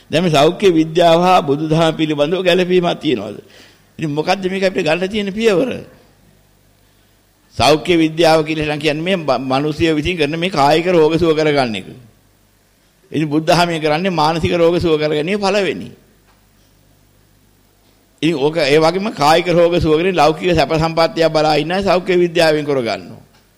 දැන් මේ සෞඛ්‍ය විද්‍යාව හා බුදුදහම පිළිබඳව ගැළපීමක් තියනවාද? ඉතින් මොකද්ද මේක අපිට ගන්න තියෙන පියවර? සෞඛ්‍ය විද්‍යාව කියලා කියන්නේ මේ මිනිසිය විසින් කරන මේ කායික රෝග සුව කරගන්න එක. ඉතින් බුද්ධහමයේ කරන්නේ මානසික රෝග සුව කරගන්නේ පළවෙනි. ඉතින් ඕක ඒ වගේම කායික රෝග සුව කරගෙන ලෞකික සැප සම්පත්තිය බලා ඉන්න සෞඛ්‍ය විද්‍යාවෙන් කරගන්නවා.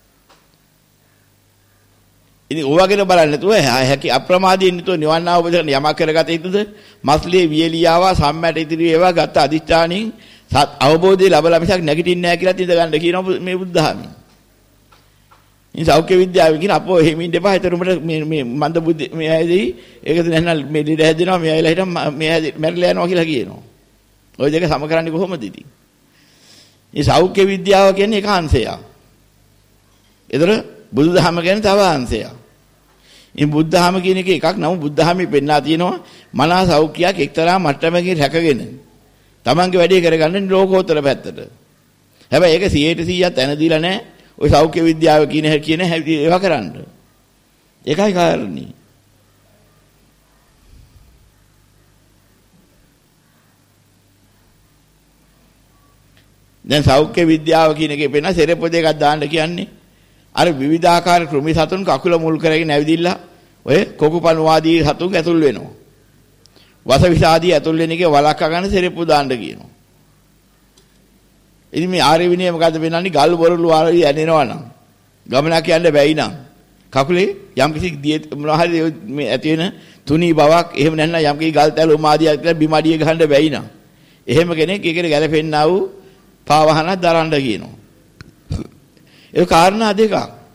ඉතින් ඕවගෙන බලන්න නැතුව හැකි අප්‍රමාදයෙන් නිතෝ නිවන් අවබෝධ කරන යමක් කරගත යුතුද? මස්ලේ වියලියාවා සම්මැට ඉදිරි ඒවා ගත අදිෂ්ඨානින් සත් අවබෝධය ලැබලා මිසක් නැගිටින්නේ නැහැ කියලා ඉඳ ගන්න කියනවා මේ බුද්ධහමී. ඉතින් සෞඛ්‍ය විද්‍යාවෙන් කියන අපෝ එහෙම ඉන්න එපා. හිතරුමට මේ මන්ද බුද්ධි මේ ඇයිදී ඒකද නැත්නම් මේ දෙඩ හැදෙනවා මේ ඇයිලා හිටම් මේ මැරිලා යනවා කියලා කියනවා. ওই දෙක සම කරන්නේ කොහොමද ඉතින්? මේ සෞඛ්‍ය විද්‍යාව කියන්නේ එක අංශයක්. ඒතර බුදුදහම කියන්නේ තව අංශයක්. මේ බුද්ධහම කියන එක එකක් නමුත් බුද්ධහමේ පෙන්නලා තියෙනවා මනස සෞඛ්‍යයක් එක්තරා මට්ටමකින් රැකගෙන තමන්ගේ වැඩේ කරගන්න ලෝකෝත්තර පැත්තට. හැබැයි ඒක 100% තැන දීලා නැහැ. ඔය සෞඛ්‍ය විද්‍යාව කියන ඒවා කරන්න. ඒකයි කාරණේ. දැන් සෞඛ්‍ය විද්‍යාව කියන එකේ පෙන්න සෙරපොද එකක් දාන්න කියන්නේ අර විවිධාකාර කෘමි සතුන් කකුල මුල් කරගෙන ඇවිදිලා ඔය කොකුපණු ආදී සතුන් ඇතුල් වෙනවා. වස විස ආදී ඇතුල් වෙන එකේ වලක්වා ගන්න සෙරප්පු දාන්න කියනවා. ඉතින් මේ ආර්ය විනය මොකද්ද වෙනන්නේ? ගල් බොරළු ආදී ඇනෙනවා නම් ගමනක් යන්න බැයි නම් කකුලේ යම් කිසි මොනවා හරි මේ ඇති වෙන තුනී බවක් එහෙම නැත්නම් යම් කිසි ගල් තැලුම් ආදියක් කියලා බිමඩිය ගහන්න බැයි නම් එහෙම කෙනෙක් ඒකට ගැලපෙන්නා වූ පාවහනක් දරන්න කියනවා. ඒ කාරණා දෙකක්.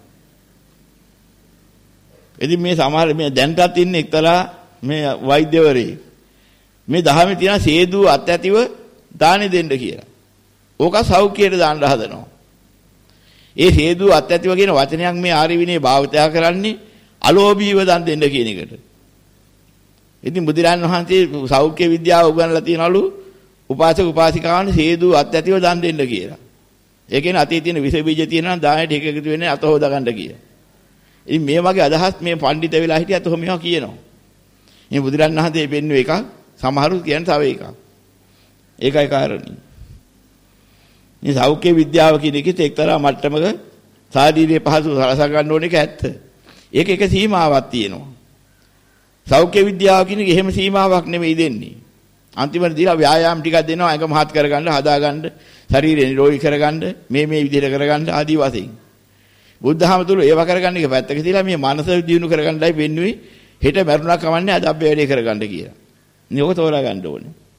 ඉතින් මේ සමහර මේ දැන්ටත් ඉන්න එක්තරා මේ වෛද්‍යවරේ මේ දහමේ තියෙන සේදු අත් ඇතිව දානෙ දෙන්න කියලා. ඕක සෞඛ්‍යයට දාන්න හදනවා. ඒ සේදු අත් ඇතිව කියන වචනයක් මේ ආර්ය විනය භාවිතය කරන්නේ අලෝභීව දන් දෙන්න කියන එකට. ඉතින් බුදුරන් වහන්සේ සෞඛ්‍ය විද්‍යාව උගන්වලා තියනලු උපාසක උපාසිකාවන් සේදු අත් ඇතිව දන් දෙන්න කියලා. ඒ කියන්නේ අතේ තියෙන විස බීජ තියෙනවා දානෙට එක එකතු වෙන්නේ අත හොදා ගන්න කියලා. ඉතින් මේ වගේ අදහස් මේ පඬිත වෙලා හිටියත් ඔහොම මේවා කියනවා. මේ බුදුරන් වහන්සේ පෙන්වු එකක් සමහරු කියන තව එකක්. ඒකයි කාරණේ. මේ සෞඛ්‍ය විද්‍යාව කියන එකේ එක්තරා මට්ටමක ශාරීරික පහසු සලසා ගන්න ඕන එක ඇත්ත. ඒක එක සීමාවක් තියෙනවා. සෞඛ්‍ය විද්‍යාව කියන එක එහෙම සීමාවක් නෙමෙයි දෙන්නේ. අන්තිමට දීලා ව්‍යායාම ටිකක් දෙනවා ඇඟ මහත් කරගන්න, හදාගන්න, ශරීරය නිරෝගී කරගන්න, මේ විදිහට කරගන්න ආදී වශයෙන්. බුද්ධහම තුල ඒවා කරගන්න එක පැත්තක තියලා මේ මනස දියුණු කරගන්නයි වෙන්නේ. හෙට මරුණා කමන්නේ අද අපි වැඩේ කරගන්න කියලා. මේක තෝරා ගන්න ඕනේ.